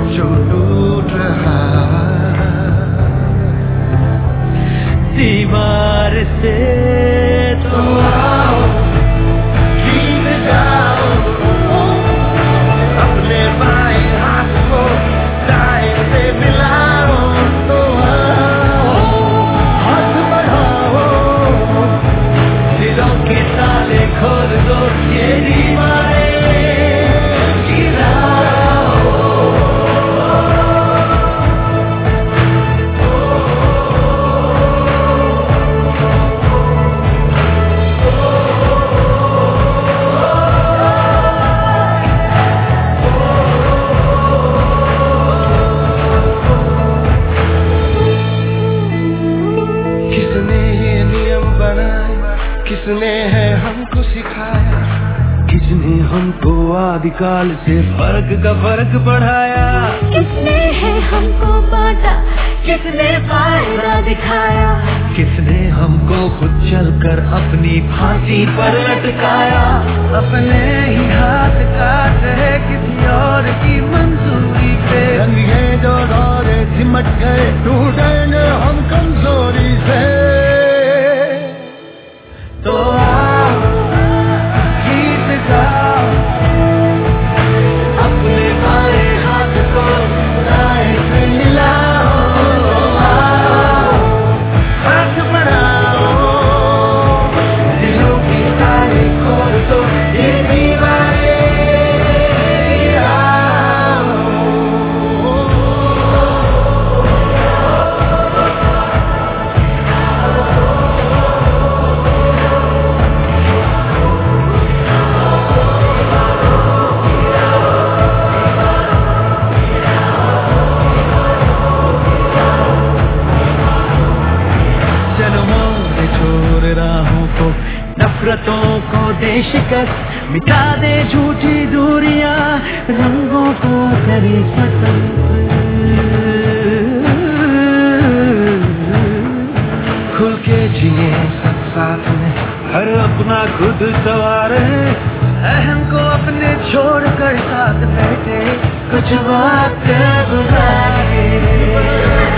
जो टूट रहा दीवार से, तो आओ जीत जाओ, अपने बाएं हाथ को दाएं से मिलाओ, तो आओ हाथ बढ़ाओ, दिलों के ताले खोल दो, ये दीवारें किसने है हमको सिखाया, किसने हमको आदिकाल से फर्क का फर्क पढ़ाया, किसने है हमको बांटा, किसने फायदा दिखाया, किसने हमको खुद चलकर अपनी फांसी पर लटकाया, अपने ही हाथ काट है किसी और की मंजूरी पे, रंगे जो दौरे सिमट गए टूटेंगे हम कमजोरी से, तो आओ जीत जाओ, अपने बाएं हाथ को दाएं से मिलाओ, आओ हाथ बढ़ाओ, दिलों की ताले खोल दो, ये दीवारें गिराओ। नफरतों को दे शिकस्त, मिटा दे झूठी दूरियां, रंगों को करे स्वतंत्र, खुल के जिए सब साथ में, हर अपना खुद सवारे, अहम को अपने छोड़ कर साथ बैठे, कुछ वक्त गुजारे।